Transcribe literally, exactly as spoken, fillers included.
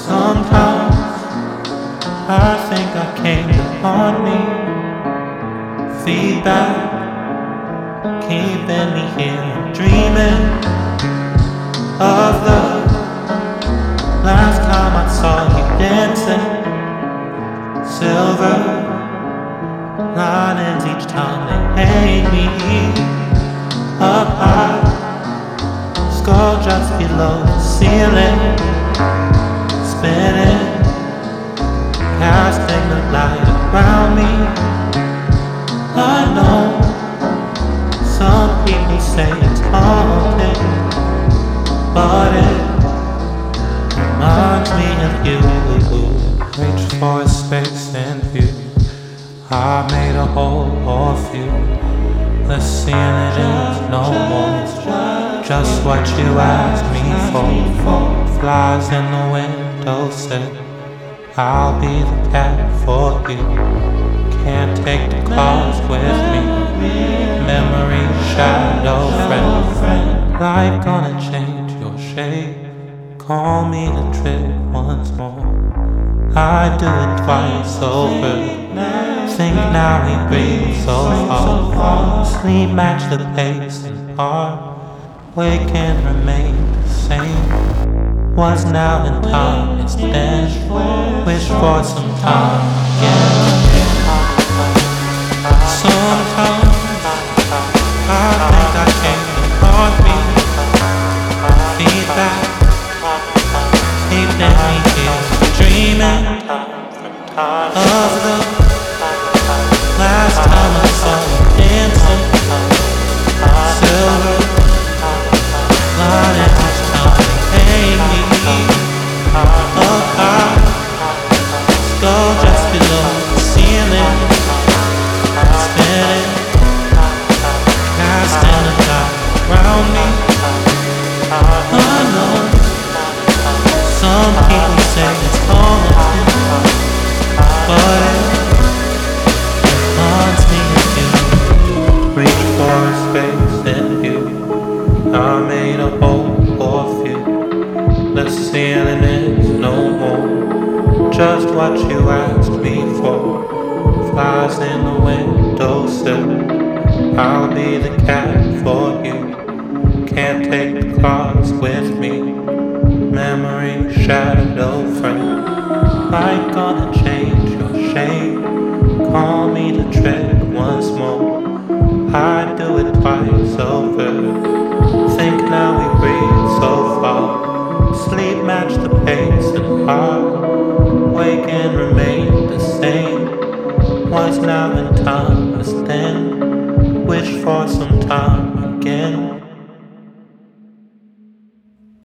Sometimes I think I came to haunt me. Feedback keeping me here, dreaming of the last time I saw you dancing. Silver linings each time they hang me up high, skull just below the ceiling, spinning, casting the light around me. I know some people say it's haunted, but it reminds me of you. Reach for a space and view. I made a hole of you. The ceiling is no more, just what you asked me for. Flies in the windowsill, I'll be the cat for you. Can't take the cars with me. Memory, shadow, friend. Life gonna change your shape. Call me the trick once more. I do it twice over. Think now we breathe so far. Sleep match the pace and part. Wake and remain the same. Was now in time, it's then. Wish for some time again. Sometimes I think I came to haunt me. Feedback keeping me here, dreaming of the last time I saw you dancing. Silver lining each time they hang me up high, skull just below the ceiling, spinning, casting a light around me. I know some people say it's haunted, but it haunts me of you. Reach for a space in you. I made a hole for you. The ceiling is no more, just what you asked me for. Flies in the windowsill, I'll be the cat for you. Can't take the cars with me. Memory, shadow, friend. Light gonna change your shape. Call me the trick once more. I do it twice over. Think now we breathe so far. Sleep match the pace and heart. Wake and remain the same. Was now in time as then. Wish for some time again.